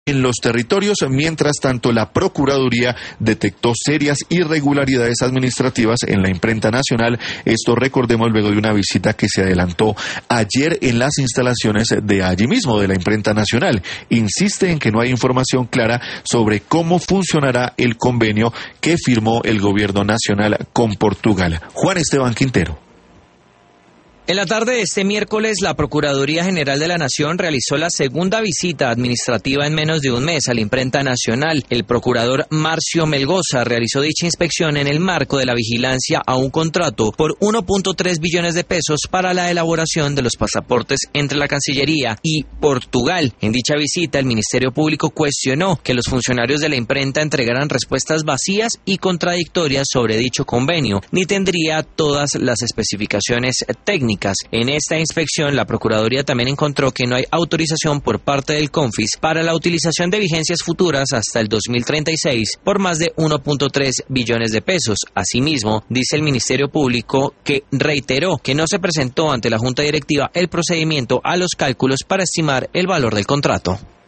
en los territorios. Mientras tanto, la Procuraduría detectó serias irregularidades administrativas en la imprenta nacional. Esto, recordemos, luego de una visita que se adelantó ayer en las instalaciones de allí mismo, de la imprenta nacional. Insiste en que no hay información clara sobre cómo funcionará el convenio que firmó el gobierno nacional con Portugal. Juan Esteban Quintero. En la tarde de este miércoles, la Procuraduría General de la Nación realizó la segunda visita administrativa en menos de un mes a la imprenta nacional. El procurador Marcio Melgoza realizó dicha inspección en el marco de la vigilancia a un contrato por 1.3 billones de pesos para la elaboración de los pasaportes entre la Cancillería y Portugal. En dicha visita, el Ministerio Público cuestionó que los funcionarios de la imprenta entregaran respuestas vacías y contradictorias sobre dicho convenio, ni tendría todas las especificaciones técnicas. En esta inspección, la Procuraduría también encontró que no hay autorización por parte del CONFIS para la utilización de vigencias futuras hasta el 2036 por más de 1.3 billones de pesos. Asimismo, dice el Ministerio Público que reiteró que no se presentó ante la Junta Directiva el procedimiento a los cálculos para estimar el valor del contrato.